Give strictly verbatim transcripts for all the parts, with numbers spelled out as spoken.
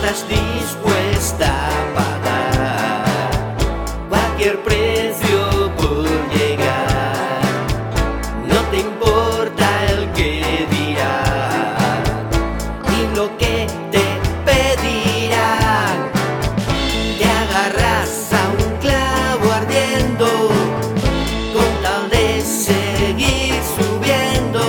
estás dispuesta a pagar cualquier precio por llegar. No te importa el que dirán y lo que te pedirán. Te agarras a un clavo ardiendo con tal de seguir subiendo.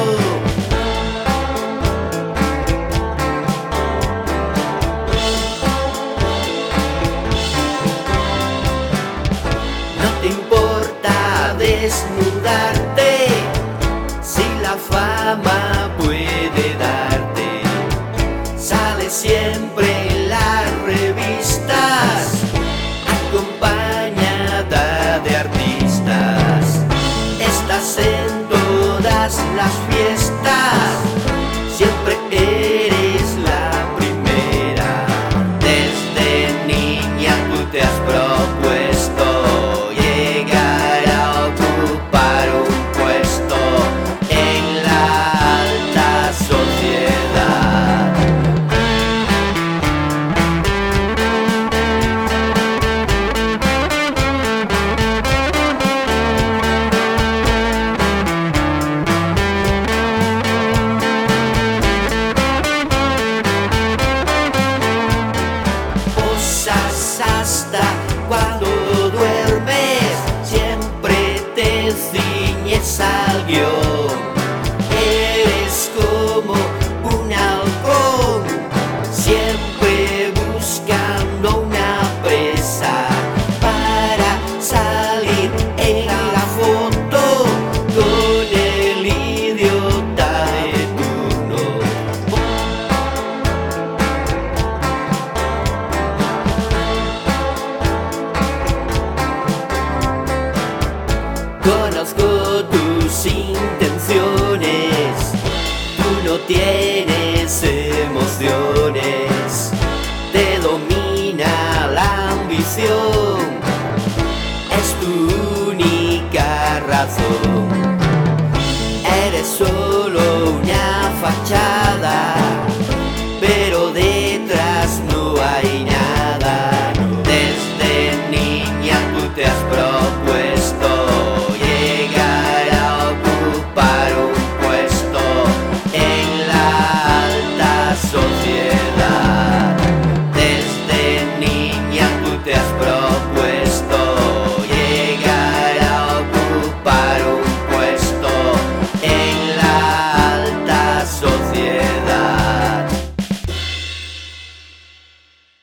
No te importa desnudarte si la fama puede darte. Sale siempre en las revistas acompañada de artistas. Estás en todas las fiestas, siempre eres la primera. Desde niña tú te has propuesto llegar a ocupar un puesto en la alta sociedad. Posas hasta cuando duermes, siempre te ciñes al guión. Eres como un halcón, siempre buscando una presa para salir en la foto con el idiota de turno. Conozco tus intenciones, tú no tienes emociones, te domina la ambición.